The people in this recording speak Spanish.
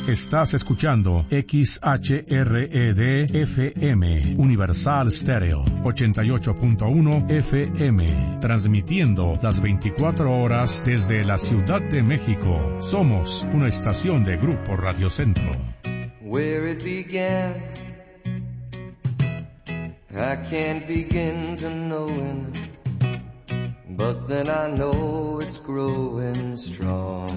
Estás escuchando XHRED-FM, Universal Stereo, 88.1 FM, transmitiendo las 24 horas desde la Ciudad de México. Somos una estación de Grupo Radio Centro. Where it began, I can't begin to knowing, but then I know it's growing strong.